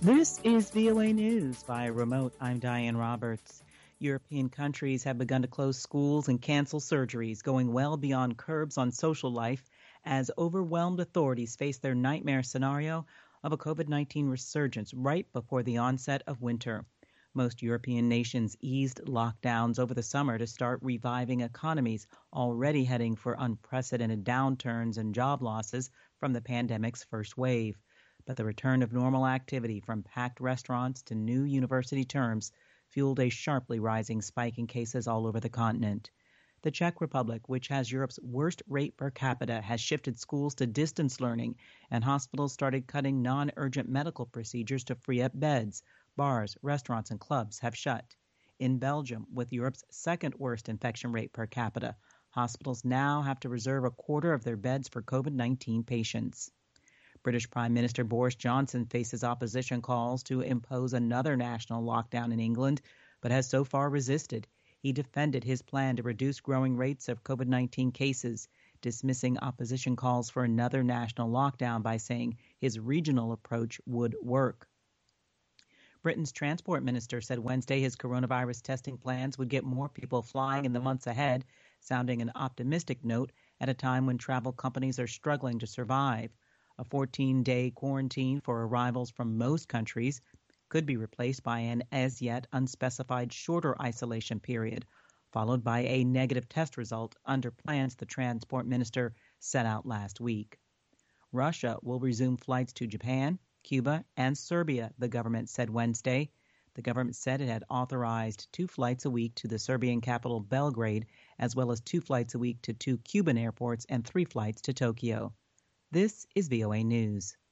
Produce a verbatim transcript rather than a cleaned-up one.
This is V O A News via remote. I'm Diane Roberts. European countries have begun to close schools and cancel surgeries, going well beyond curbs on social life as overwhelmed authorities face their nightmare scenario of a COVID nineteen resurgence right before the onset of winter. Most European nations eased lockdowns over the summer to start reviving economies already heading for unprecedented downturns and job losses from the pandemic's first wave. But the return of normal activity from packed restaurants to new university terms fueled a sharply rising spike in cases all over the continent. The Czech Republic, which has Europe's worst rate per capita, has shifted schools to distance learning, and hospitals started cutting non-urgent medical procedures to free up beds. Bars, restaurants, and clubs have shut. In Belgium, with Europe's second worst infection rate per capita, hospitals now have to reserve a quarter of their beds for COVID nineteen patients. British Prime Minister Boris Johnson faces opposition calls to impose another national lockdown in England, but has so far resisted. He defended his plan to reduce growing rates of COVID nineteen cases, dismissing opposition calls for another national lockdown by saying his regional approach would work. Britain's transport minister said Wednesday his coronavirus testing plans would get more people flying in the months ahead, sounding an optimistic note at a time when travel companies are struggling to survive. A fourteen-day quarantine for arrivals from most countries could be replaced by an as-yet unspecified shorter isolation period, followed by a negative test result under plans the transport minister set out last week. Russia will resume flights to Japan, Cuba, and Serbia, the government said Wednesday. The government said it had authorized two flights a week to the Serbian capital Belgrade, as well as two flights a week to two Cuban airports and three flights to Tokyo. This is V O A News.